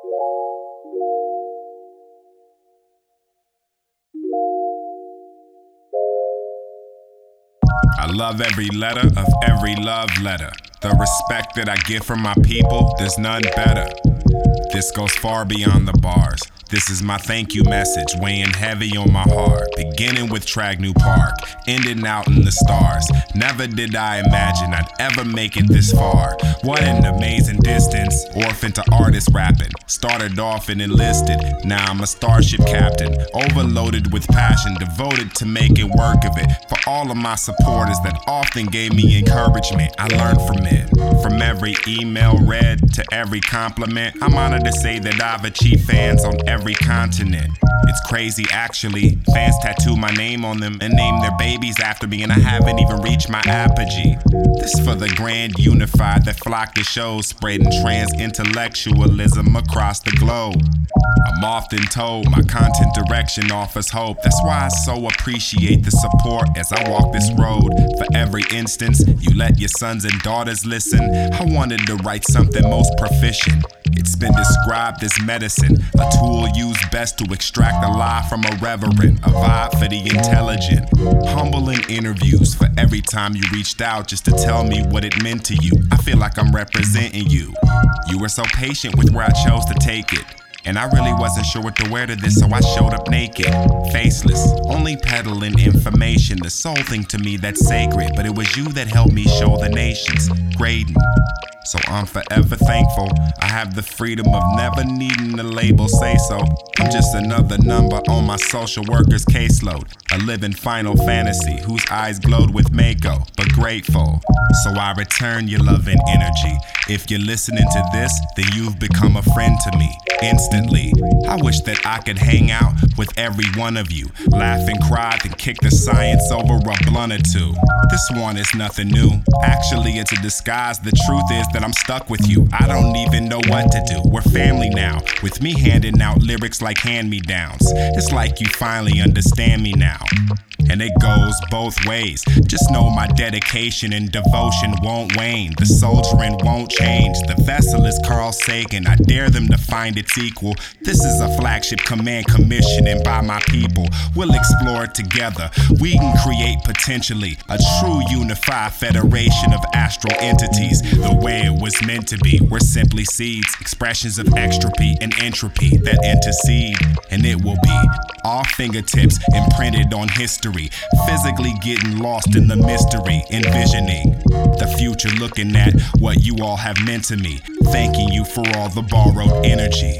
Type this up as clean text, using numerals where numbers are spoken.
I love every letter of every love letter. The respect that I get from my people, there's none better. This goes far beyond the bars. This is my thank you message, weighing heavy on my heart. Beginning with Tragnew Park, ending out in the stars. Never did I imagine I'd ever make it this far. What an amazing distance, orphan to artist rapping. Started off and enlisted, now I'm a starship captain. Overloaded with passion, devoted to making work of it. For all of my supporters that often gave me encouragement, I learned from it. From every email read to every compliment, I'm honored to say that I've achieved fans on every continent. It's crazy actually, fans tattoo my name on them and name their babies after me, and I haven't even reached my apogee. This for the grand unified that flock to shows, spreading trans intellectualism across the globe. I'm often told my content direction offers hope. That's why I so appreciate the support as I walk this road. For every instance you let your sons and daughters listen, I wanted to write something most proficient. It's been described as medicine, a tool used best to extract the lie from a reverend, a vibe for the intelligent. Humbling interviews for every time you reached out just to tell me what it meant to you. I feel like I'm representing you. You were so patient with where I chose to take it, and I really wasn't sure what to wear to this, so I showed up naked, faceless, only peddling information. The sole thing to me that's sacred, but it was you that helped me show the nations. Grading. So I'm forever thankful I have the freedom of never needing a label say so. I'm just another number on my social worker's caseload, a living Final Fantasy whose eyes glowed with Mako, but grateful. So I return your love and energy. If you're listening to this, then you've become a friend to me instantly. I wish that I could hang out with every one of you, laugh and cry, then kick the science over a blunt or two. This one is nothing new. Actually, it's a disguise. The truth is that I'm stuck with you. I don't even know what to do. We're family now, with me handing out lyrics like hand-me-downs. It's like you finally understand me now, and it goes both ways. Just know my dedication and devotion won't wane. The soldiering won't change. The vessel is Carl Sagan. I dare them to find its equal. This is a flagship command commissioning by my people. We'll explore it together. We can create potentially a true unified federation of astral entities, the way it was meant to be. We're simply seeds, expressions of extropy and entropy that intercede, and it will be our fingertips imprinted on history, physically getting lost in the mystery, envisioning the future, looking at what you all have meant to me, thanking you for all the borrowed energy.